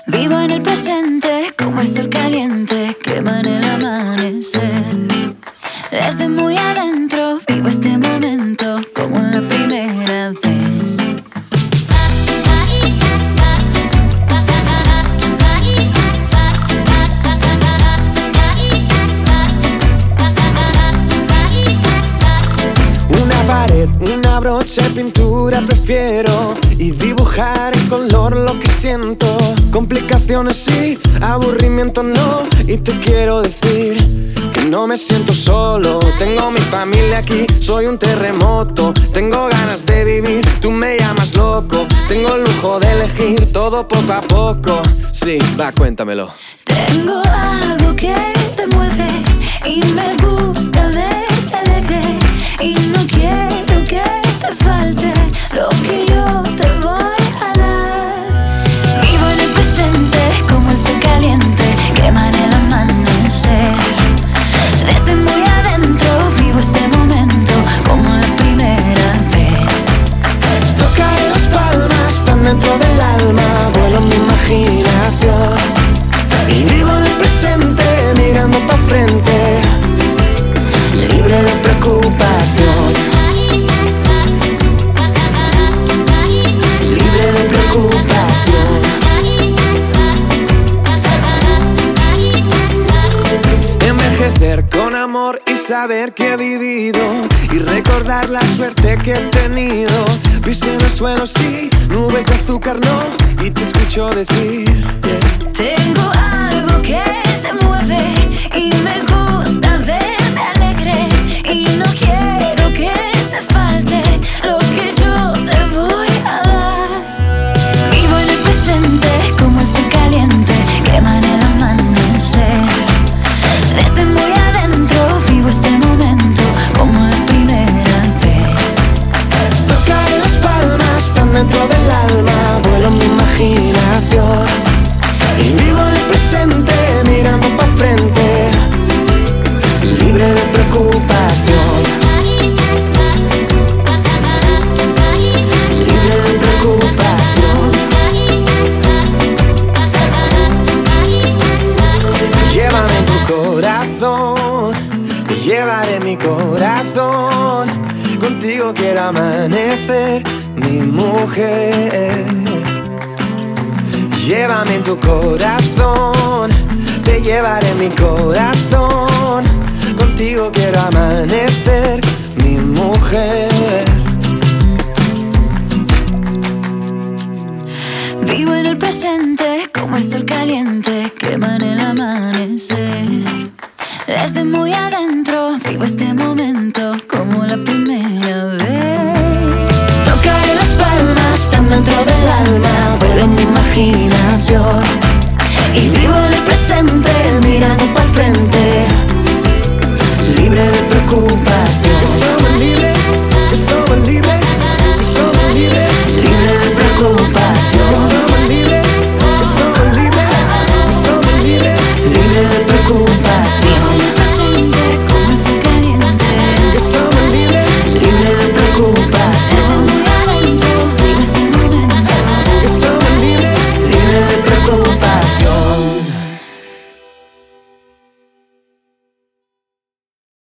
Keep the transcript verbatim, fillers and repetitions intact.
Vivo en el presente como el sol caliente, quema en el amanecer. Desde muy adentro vivo este momento como la primera vez. Una pared, una brocha de pintura prefiero, y dibujar en color lo que siento. Complicaciones sí, aburrimiento no, y te quiero decir que no me siento solo. Tengo mi familia aquí, soy un terremoto. Tengo ganas de vivir, tú me llamas loco. Tengo el lujo de elegir todo poco a poco. Sí, va, cuéntamelo. Tengo algo que te mueve y me gusta verte alegre, y no quiero que te falte lo que yo te voy a dar. Vivo en el presente como el sol caliente, quema en el amanecer. Desde muy adentro vivo este momento como la primera vez. Tocaré las palmas tan dentro del alma, vuelo en mi imaginación, y vivo en el presente mirando pa' frente, libre de preocupación. Libre de preocupación. Envejecer con amor y saber que he vivido, y recordar la suerte que he tenido. Pisé en el suelo, sí, nubes de azúcar no, y te escucho decir yeah. Tengo algo que te mueve y me gusta verte alegre, y no quiero que te falte lo que yo te voy a dar. Vivo en el presente como el sol caliente, quema en el amanecer. Desde muy adentro vivo este momento como la primera vez. Tocaré las palmas tan dentro del alma, vuelo en mi imaginación, y vivo en el presente mirando pa' frente, libre de preocupación. Libre de preocupación. Llévame en tu corazón, te llevaré mi corazón. Contigo quiero amanecer, mi mujer. Llévame en tu corazón, te llevaré mi corazón. Contigo quiero amanecer, mi mujer. Vivo en el presente como el sol caliente, quema en el amanecer. Desde muy adentro vivo este momento